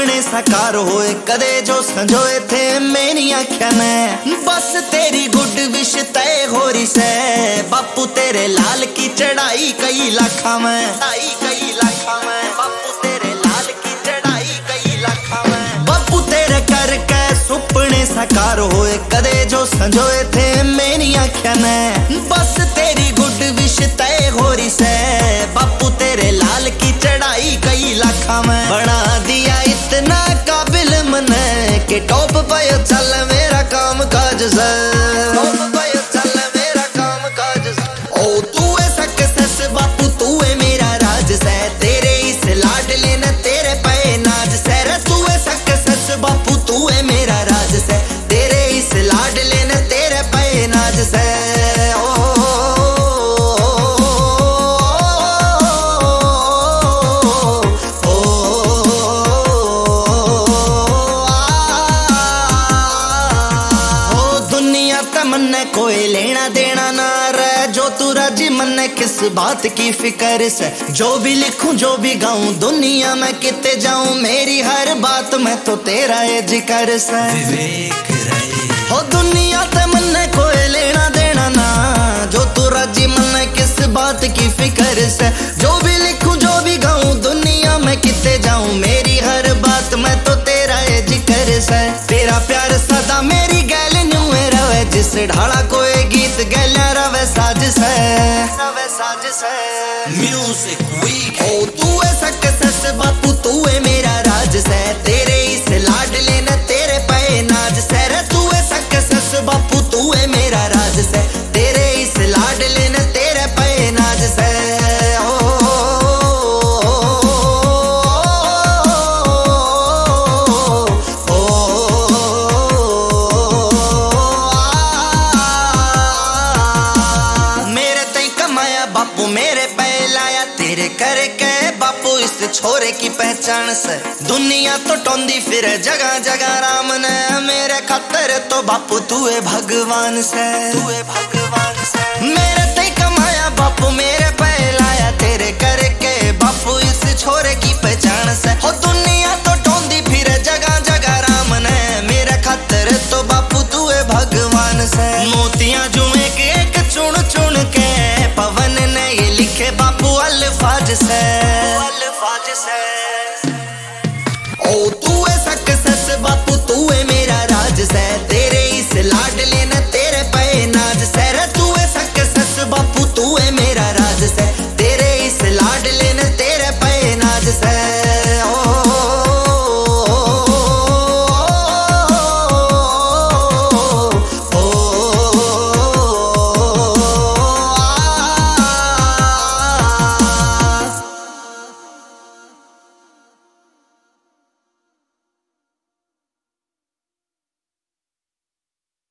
सुपने साकार होए कदे जो संजोए थे मेरी आँखें में। बस तेरी गुड विश तय हो रही से बापू तेरे लाल की चढ़ाई कई लाखा में, कई लाखा में बापू तेरे लाल की चढ़ाई कई लाखा में। बापू तेरे करके सुपने साकार होए कदे जो संजोए थे मेरी आँखें में। बस तेरी गुड विश तय हो रही से बापू तेरे लाल की चढ़ाई कई लाखा में। बना दिया इतना काबिल मने कि टॉप पे चल मेरा काम काज से, टॉप पे चल मेरा काम काज से। ओ तू है सक्सेस बापू तू है मेरा राज से, तेरे इस लाडले ने तेरे पे नाज से। रे तू है सक्सेस बापू तू है मेरा राज से, तेरे इस लाडले ने तेरे पे नाज से। मन्ने कोई लेना देना ना रहे जो तू राजी मन्ने किस बात की फिक्र से। जो भी लिखूं जो भी गाऊं दुनिया में किते जाऊं मेरी हर बात में तो तेरा ये जिक्र से। हो दुनिया ते मन्ने कोई लेना देना ना जो तू राजी मन्ने किस बात की फिक्र से। जो भी लिखूं जो भी गाऊं दुनिया में किते जाऊं मेरी हर बात में तो तेरा ये जिक्र से। तेरा प्यार सदा मेरी गैल रवे जिस ढाला कोई गीत गैल्या रवे साज से, रवे साज से। म्यूजिक वीक ओ तू है सक्सेस बापू तू है मेरा राज से, तेरे इस लाडले ने तेरे पे नाज से। रे तू है सक्सेस बापू तू है मेरा राज से, तेरे इस लाडले ने तेरे पे नाज से। बापू मेरे पे लाया तेरे करके बापू इस छोरे की पहचान से। दुनिया तो टोंदी फिर जगह जगह राम ने मेरे खातर तो बापू तू है भगवान से, तू है भगवान से। मेरे ते कमाया बापू मेरे पे लाया तेरे करके बापू इस छोरे की पहचान से। हो दुनिया तो टोंदी फिर जगह जगह राम ने मेरे खातर तो बापू तू है भगवान से। मोतियां जुए के एक चुन चुन के पवन ने ये लिखे बापू अल्फाज से, अल्फाज से। ओ तू है सक्सेस बापू तू है मेरा राज से, तेरे इस लाडले ने तेरे पे नाज से। रे तू है सक्सेस बापू तू है